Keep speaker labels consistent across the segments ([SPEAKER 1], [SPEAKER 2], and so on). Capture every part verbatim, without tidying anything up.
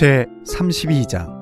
[SPEAKER 1] 제삼십이 장.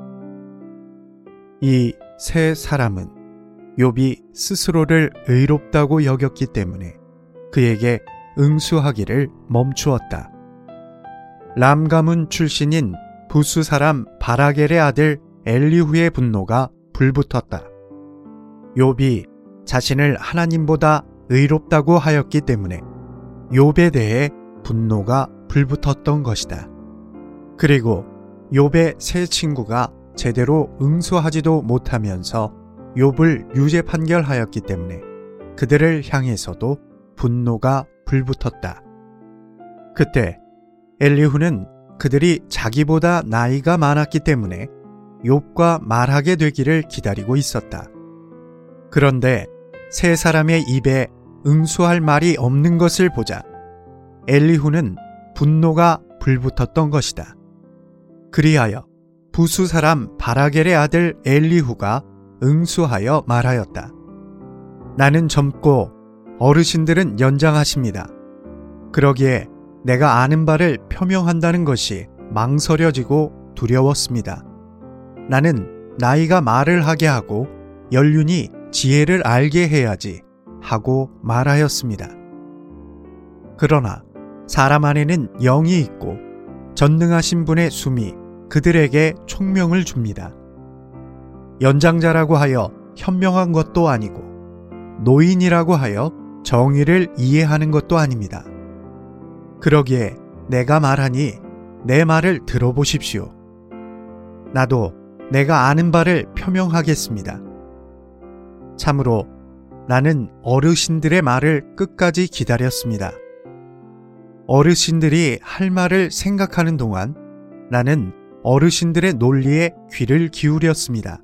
[SPEAKER 1] 이 세 사람은 욥이 스스로를 의롭다고 여겼기 때문에 그에게 응수하기를 멈추었다. 람 가문 출신인 부수 사람 바라겔의 아들 엘리후의 분노가 불붙었다. 욥이 자신을 하나님보다 의롭다고 하였기 때문에 욥에 대해 분노가 불붙었던 것이다. 그리고 욥의 세 친구가 제대로 응수하지도 못하면서 욥을 유죄 판결하였기 때문에 그들을 향해서도 분노가 불붙었다. 그때 엘리후는 그들이 자기보다 나이가 많았기 때문에 욥과 말하게 되기를 기다리고 있었다. 그런데 세 사람의 입에 응수할 말이 없는 것을 보자 엘리후는 분노가 불붙었던 것이다. 그리하여 부수 사람 바라겔의 아들 엘리후가 응수하여 말하였다. 나는 젊고 어르신들은 연장하십니다. 그러기에 내가 아는 바를 표명한다는 것이 망설여지고 두려웠습니다. 나는 나이가 말을 하게 하고 연륜이 지혜를 알게 해야지 하고 말하였습니다. 그러나 사람 안에는 영이 있고 전능하신 분의 숨이 그들에게 총명을 줍니다. 연장자라고 하여 현명한 것도 아니고 노인이라고 하여 정의를 이해하는 것도 아닙니다. 그러기에 내가 말하니 내 말을 들어보십시오. 나도 내가 아는 바를 표명하겠습니다. 참으로 나는 어르신들의 말을 끝까지 기다렸습니다. 어르신들이 할 말을 생각하는 동안 나는 어르신들의 논리에 귀를 기울였습니다.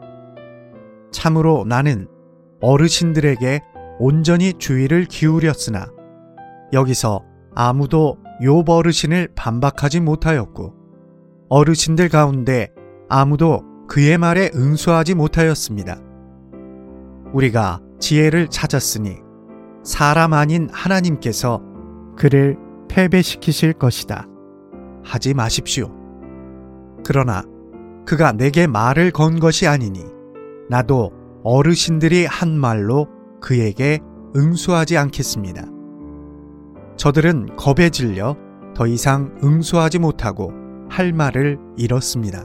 [SPEAKER 1] 참으로 나는 어르신들에게 온전히 주의를 기울였으나 여기서 아무도 욥 어르신을 반박하지 못하였고 어르신들 가운데 아무도 그의 말에 응수하지 못하였습니다. 우리가 지혜를 찾았으니 사람 아닌 하나님께서 그를 패배시키실 것이다. 하지 마십시오. 그러나 그가 내게 말을 건 것이 아니니 나도 어르신들이 한 말로 그에게 응수하지 않겠습니다. 저들은 겁에 질려 더 이상 응수하지 못하고 할 말을 잃었습니다.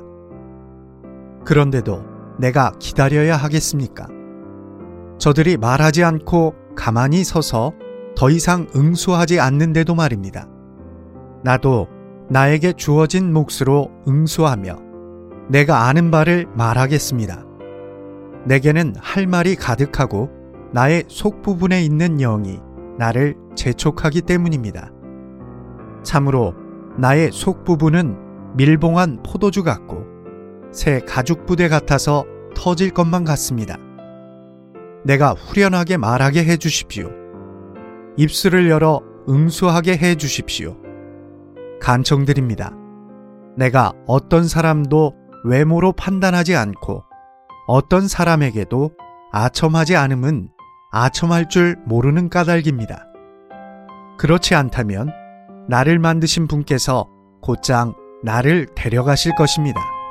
[SPEAKER 1] 그런데도 내가 기다려야 하겠습니까? 저들이 말하지 않고 가만히 서서 더 이상 응수하지 않는데도 말입니다. 나도 나에게 주어진 몫으로 응수하며 내가 아는 바를 말하겠습니다. 내게는 할 말이 가득하고 나의 속부분에 있는 영이 나를 재촉하기 때문입니다. 참으로 나의 속부분은 밀봉한 포도주 같고 새 가죽부대 같아서 터질 것만 같습니다. 내가 후련하게 말하게 해 주십시오. 입술을 열어 응수하게 해 주십시오. 간청드립니다. 내가 어떤 사람도 외모로 판단하지 않고 어떤 사람에게도 아첨하지 않음은 아첨할 줄 모르는 까닭입니다. 그렇지 않다면 나를 만드신 분께서 곧장 나를 데려가실 것입니다.